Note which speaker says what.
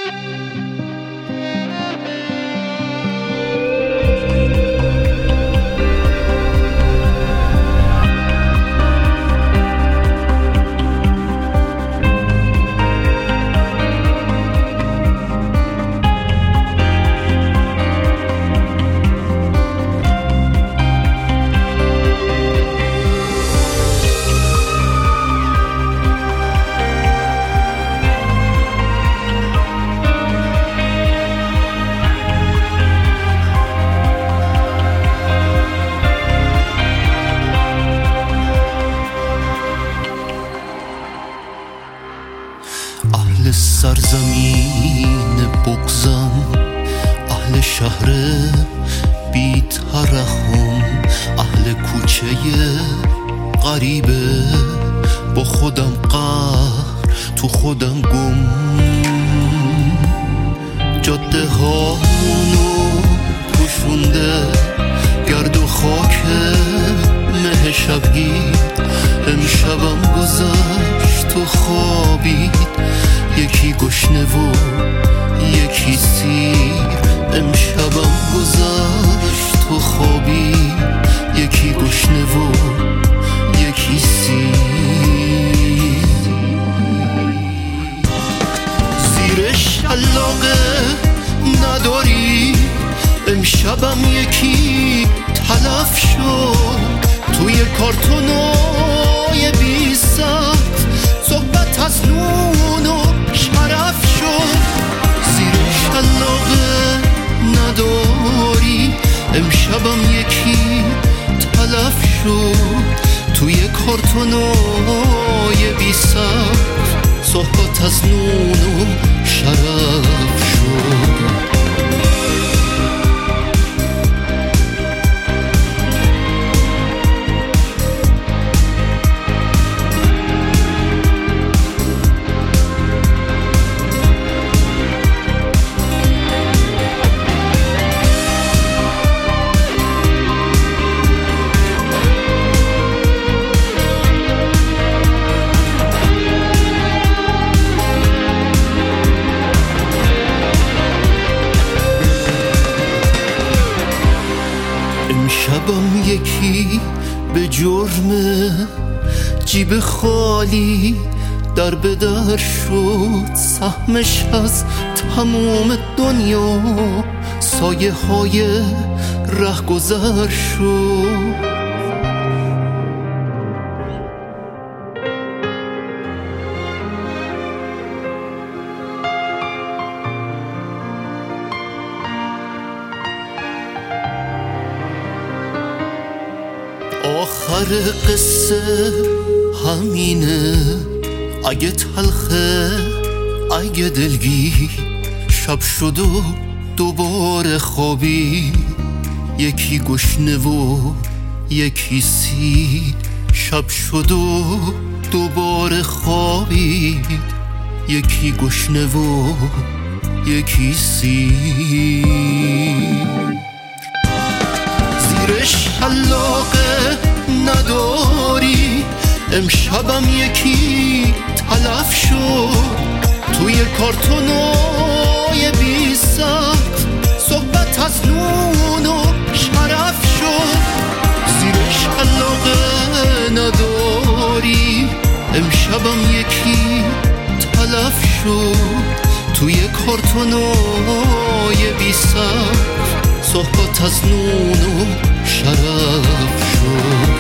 Speaker 1: اهل سرزمین بغضم، اهل شهر بی ترحم، اهل کوچه غریبه، با خودم قهر تو خودم گم. جاده هامونو پوشونده گرد و خاک مه شبگیر، امشبم گذشت تو خوابید، یکی گشنه و یکی سیر. امشبم گذشت تو خوابید، یکی گشنه و یکی سیر. زیر شلاقه نداری، امشبم یکی تلف شد توی کارتونای بی سخت، صحبت از نون و شرف شد. زیر شلاقه نداری، امشبم یکی تلف شد توی کارتونای بی سخت، صحبت از نون و شرف شد. امشبم یکی به جرم جیب خالی در به در شد، سهمش از تمام دنیا سایه های رهگذر شد. آخر قصه همینه، اگه تلخه اگه دلگیر، شب شد و دوباره خوابی، یکی گشنه و یکی سیر. شب شد و دوباره خوابید، یکی گشنه و یکی سیر. زیر شلاقه نداری، امشبم یکی تلف شد توی کارتونای بی سخت، صحبت از نون و شرف شد. زیر شلاقه نداری، امشبم یکی تلف شد توی کارتونای بی سخت، صحبت از نون و شرف شد.